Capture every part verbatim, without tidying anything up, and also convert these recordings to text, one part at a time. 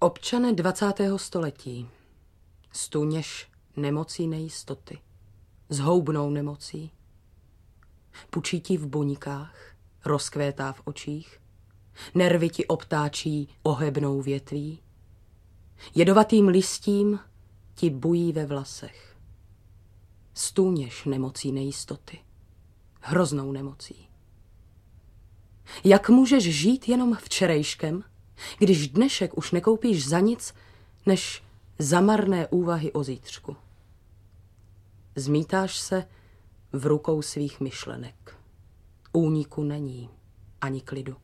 Občane dvacátého století, stůněž nemocí nejistoty, zhoubnou nemocí. Pučí ti v buňkách, rozkvétá v očích, nervy ti obtáčí ohebnou větví, jedovatým listím ti bují ve vlasech. Stůněž nemocí nejistoty, hroznou nemocí. Jak můžeš žít jenom včerejškem, když dnešek už nekoupíš za nic, než za marné úvahy o zítřku? Zmítáš se v rukou svých myšlenek. Úniku není, ani klidu.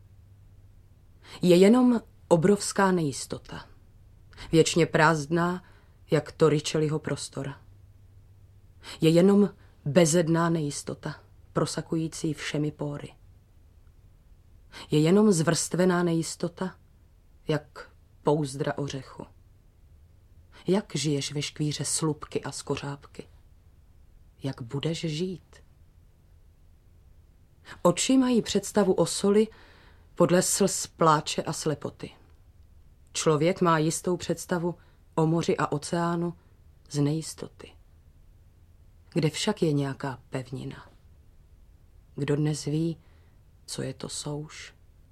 Je jenom obrovská nejistota, věčně prázdná, jak Torricelliho prostor. Je jenom bezedná nejistota, prosakující všemi póry. Je jenom zvrstvená nejistota, jak pouzdra ořechu. Jak žiješ ve škvíře slupky a skořápky? Jak budeš žít? Oči mají představu o soli podle slz pláče a slepoty. Člověk má jistou představu o moři a oceánu z nejistoty. Kde však je nějaká pevnina? Kdo dnes ví, co je to souš?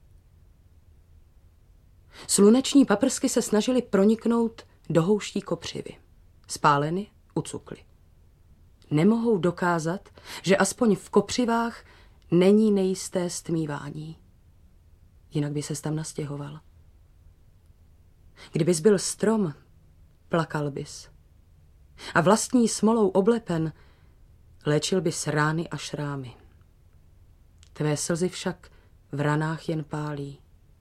Sluneční paprsky se snažily proniknout do houští kopřivy. Spáleny, ucukly. Nemohou dokázat, že aspoň v kopřivách není nejisté stmívání. Jinak by ses tam nastěhoval. Kdybys byl strom, plakal bys. A vlastní smolou oblepen léčil bys rány a šrámy. Tvé slzy však v ranách jen pálí.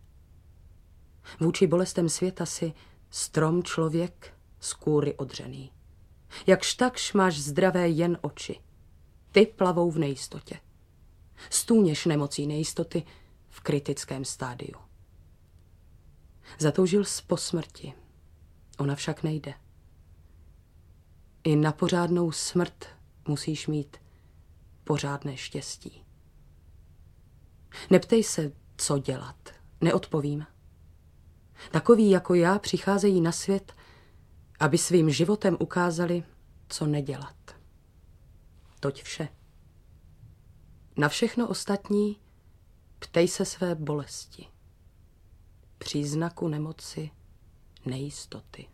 Vůči bolestem světa si strom člověk z kůry odřený. Jakž takž máš zdravé jen oči. Ty plavou v nejistotě. Stůněš nemocí nejistoty v kritickém stádiu. Zatoužil jsi po smrti. Ona však nejde. I na pořádnou smrt musíš mít pořádné štěstí. Neptej se, co dělat. Neodpovím. Takoví jako já přicházejí na svět, aby svým životem ukázali, co nedělat. Toť vše. Na všechno ostatní ptej se své bolesti. Příznaku nemoci, nejistoty.